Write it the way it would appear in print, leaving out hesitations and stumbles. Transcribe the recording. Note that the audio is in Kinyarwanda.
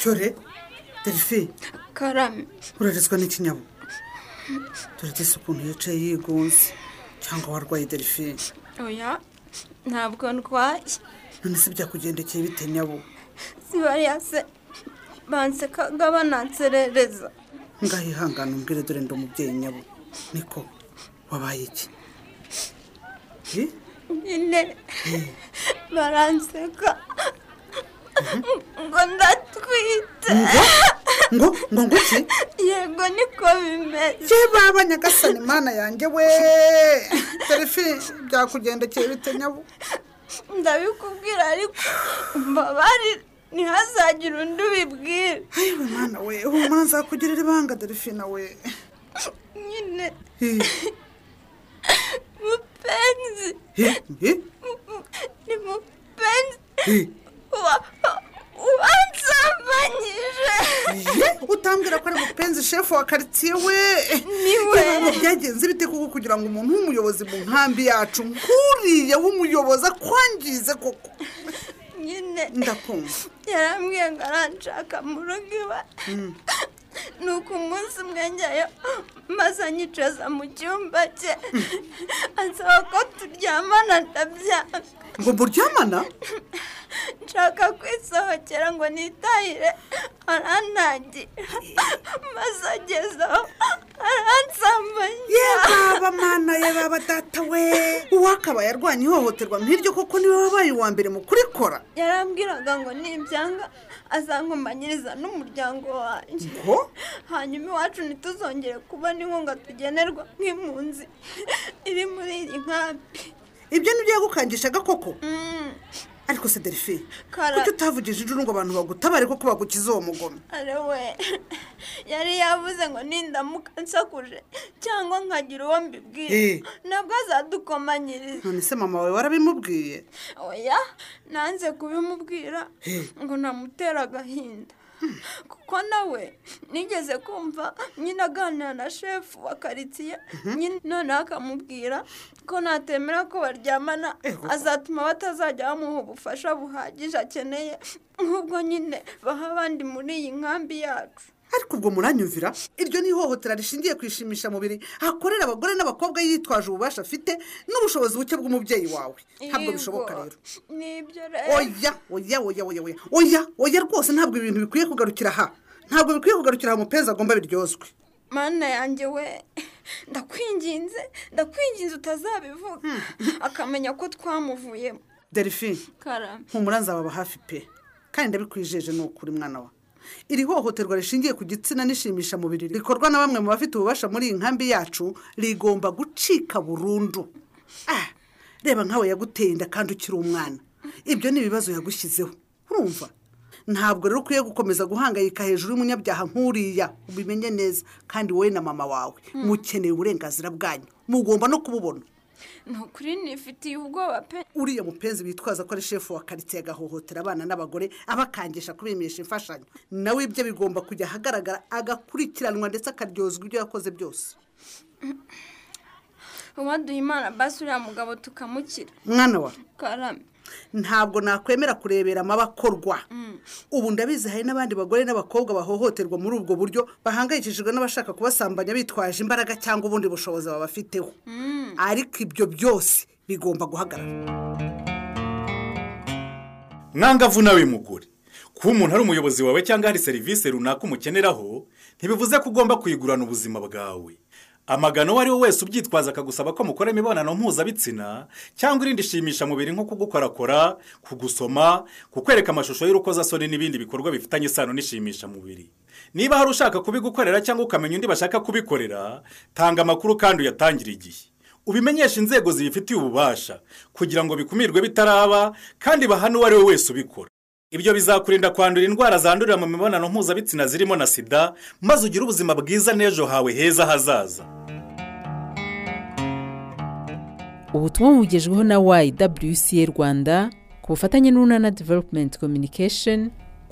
cyore Delphi karame urarezwa n'ikinyabo turetse ukuntu yicaye yigunze cyangwa warwaye Delphi oya ntabwo ndwaye none se byakugendekeye bite nyabo sibariyase bansekaga bananserereza ngahihangana umbwire dore ndo umubyeyi nyabo niko wabaye iki nyine baranseka ngo ndatwite ngo iki yego niko bimeze baba nyagasani mana yanjye we Delphi byakugendekeye bite nyabo ndabikubwira ariko mbabarira ntihazagire undi ubibwira ayiwe mwana we humura nzakugirira ibanga Delphi nawe nyine mupenzi ni mupenzi wansambanyije utambwira ko ari mupenzi shefu wa quartier we niwe byagenze bite kuko kugira ngo umuntu w'umuyobozi mu nkambi yacu nkuriye w'umuyobozi akwangize koko nyine ndakumva yarambwiye ngo aranshaka mu rugo iwe nuko umunsi umwe njyayo maze anyicaza mu cyumba cye ansaba ko turyamana ndabyanga ngo muryamana nshaka kwisohokera ngo nitahire arantangira maze agezeho aransambanya baba mana ye baba data we uwakaba yarwanya ihohoterwa nk'iryo koko niwe wabaye uwa mbere mu kurikora yarambwiraga ngo nibyanga azankomanyiriza n'umuryango wanjye hanyuma iwacu ntituzongere kubona inkunga tugenerwa nk'impunzi iri muri iyi nkambi ibyo nibyo yagukangishaga koko ariko se Delphi kuki utavugije ijuru ngo abantu bagutabare koko bagukize uwo mugome we yari yavuze ngo nindamuka nsakuje cyangwa nkagira uwo mbibwira nabwo azadukomanyiriza none se mama wawe warabimubwiye oya nanze kubimubwira ngo namutera agahinda kuko nawe nigeze kumva nyine aganira na shefu wa quartier nyine noneho akamubwira ko natemera ko baryamana azatuma batazajya bamuha ubufasha buhagije akeneye nk'ubwo nyine baha abandi muri iyi nkambi yacu ariko ubwo muranyumvira iryo ni ihohotera rishingiye kwishimisha mubiri hakorera abagore n'abakobwa yitwaje ububasha afite n'ubushobozi buke bw'umubyeyi wawe ntabwo bishoboka rero nibyo rero oya rwose ntabwo ibintu bikwiye kugarukira aha ntabwo bikwiye kugarukira aha mupenzi agomba biryozwe mana yanjye we ndakwinginze utazabivuga akamenya ko twamuvuyemo Delphi humura nzababa hafi pe kandi ndabikwijeje ni ukuri mwana wa iri hohoterwa rishingiye ku gitsina n'ishimisha mubiri rikorwa na bamwe mu bafite ububasha muri iyi nkambi yacu rigomba gucika burundu reba nkawe yaguteye inda kandi ukiri umwana ibyo ni ibibazo yagushyizeho urumva ntabwo rero ukwiye gukomeza guhangayika hejuru y'umunyabyaha nk'uriya ubimenye neza kandi wowe na mama wawe mukeneye uburenganzira bwanyu mugomba no kububona nukuri nifitiye ubwoba pe uriya mupenzi bitwaza ko ari shefu wa quartier agahohotera abana n'abagore abakangisha kubimisha imfashanyo nawe ibyo bigomba kujya ahagaragara agakurikiranwa ndetse akaryozwa ibyo yakoze byose waduha imana basi uriya mugabo tukamukira mwana wa karame ntabwo nakwemera kurebera amabakorwa ubu ndabizi hari n'abandi bagore n'abakobwa bahohoterwa muri ubwo buryo bahangayikishijwe n'abashaka kubasambanya bitwaje imbaraga cyangwa ubundi bushobozi babafiteho ariko ibyo byose bigomba guhagarara mwangavu nawe mugore kuba umuntu ari umuyobozi wawe cyangwa hari serivisi runaka umukeneraho ntibivuze ko ugomba kuyigurana ubuzima bwawe amagano uwo ari we wese ubyitwaza akagusaba ko mukora imibonano mpuzabitsina cyangwa irindi shimisha mubiri nko kugukorakora kugusoma kukwereka amashusho y'urukozasoni n'ibindi bikorwa bifitanye isano n'ishimisha mubiri niba hari ushaka kubigukorera cyangwa ukamenya undi bashaka kubikorera tanga amakuru kandi uyatangire igihe ubimenyesha inzego zibifitiye ububasha kugira ngo bikumirwe bitaraba kandi bahane uwo ari we wese ubikora ibyo bizakurinda kwandura indwara zandurira mu mibonano mpuzabitsina zirimo na sida maze ugire ubuzima bwiza n'ejo hawe heza hazaza ubutumwa bugejweho na YWCA Rwanda ku bufatanye n'Unana Development Communication